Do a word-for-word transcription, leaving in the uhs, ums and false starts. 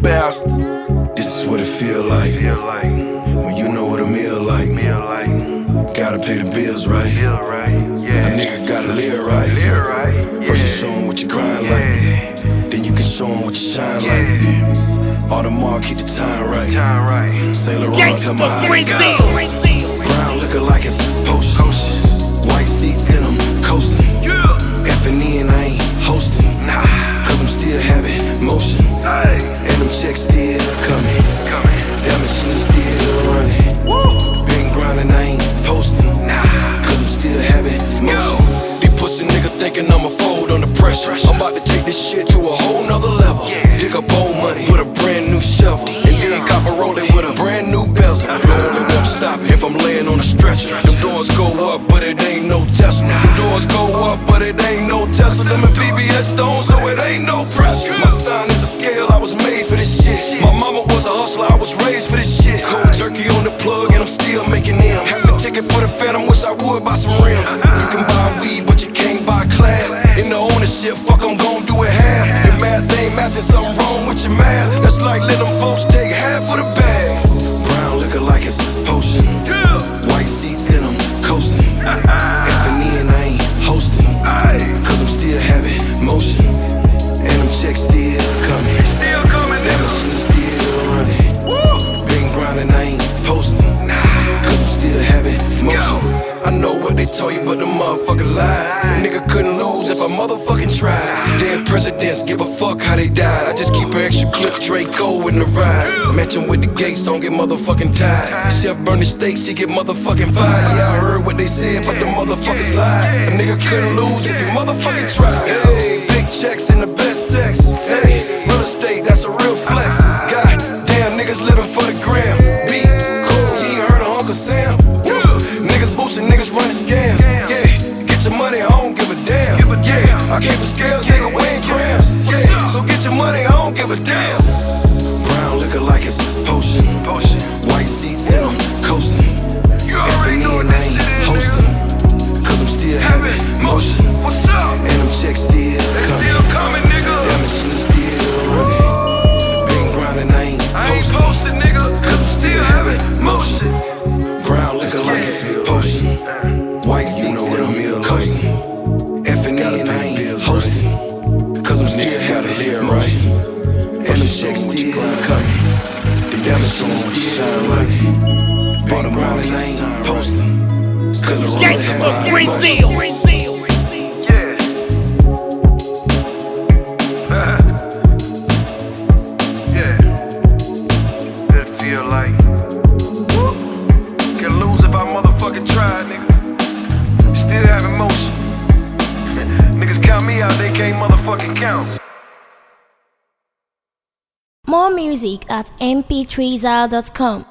bastard. This is what it feel like. Feel like when you know what a meal like. Meal like gotta pay the bills right. Bill right. Yeah. A nigga gotta live right. Live right. Yeah. First you show 'em what you grind Yeah. like. Then you can show 'em what you shine Yeah. like. Audemars keep the time right. Time right. Saint Laurent to my eyes. Brown liquor like it's potion. White seats in them coasting. Yeah. F and E and I ain't hosting. Nah. Cause I'm still having motion. Aye. And them checks still coming. Coming. That machine still running. Woo. Been grinding, I ain't posting. Nah. Cause I'm still having motion. These pussy niggas thinking I'ma fold under pressure. I'm about to take this shit to a whole nother level. Yeah. Dig up old money with a brand new shovel. And then cop a roll it with a brand new bezel. You only won't stop if I'm laying on a stretcher. Them doors go up, but it ain't no Tesla. Them doors go up, but it ain't no Tesla. Them in B B S stones, so it ain't no pressure. My sign is a scale, I was made for this shit. My mama was a hustler, I was raised for this shit. Cold turkey on the plug, and I'm still making them. Have the ticket for the Phantom, wish I would buy some rims. You can buy weed, but you can't buy class. In the ownership, fuck, I'm gon' do it half. Your math ain't math, there's something wrong with your math. That's like letting them folks take half of the bag. Brown liquor like it's potion. White seats in them coasting. F and E and I ain't hosting. Cause I'm still having motion. And them checks still coming. Still coming. That machine still running. Been grinding, I ain't posting. Cause I'm still having motion. I know what they told you, but the motherfucker lied. A nigga couldn't lose if I motherfucking tried. Dead presidents give a fuck how they died. I just keep an extra clip, Draco in the ride. Matching with the gates, don't get motherfucking tied. Chef burn the steaks, he get motherfucking fired. Yeah, I heard what they said, but the motherfuckers lied. A nigga couldn't lose if he motherfucking tried. Hey, big checks and the best sex. Hey, real estate, that's a real flex. God damn, niggas living for the gram. Beat, cool, you ain't heard of Uncle Sam. Niggas boosting, niggas running scams. Yeah, get your money, I don't give a damn. Yeah, I came for scales, nigga, weighing grams. Yeah, so get your money, I don't give a damn. Brown liquor like it's potion. White seats in them coasting. F and E and I ain't hosting. Cause I'm still having motion. What's up? And them checks still coming. Still coming, nigga. That machine still running. Been grinding, I ain't I ain't posting. posting, nigga. Cause I'm still having motion. Brown liquor like it's potion. White seats in them coasting. F and E and I ain't hosting. Cause I'm still having motion. And them checks still coming. That machine still shine right. Been grinding, I ain't posting. Cause I'm still having motion. Yeah. Yeah. It feel like can lose if I motherfucking try, nigga. Still having motion. Niggas count me out, they can't motherfucking count. More music at m p three zal dot com.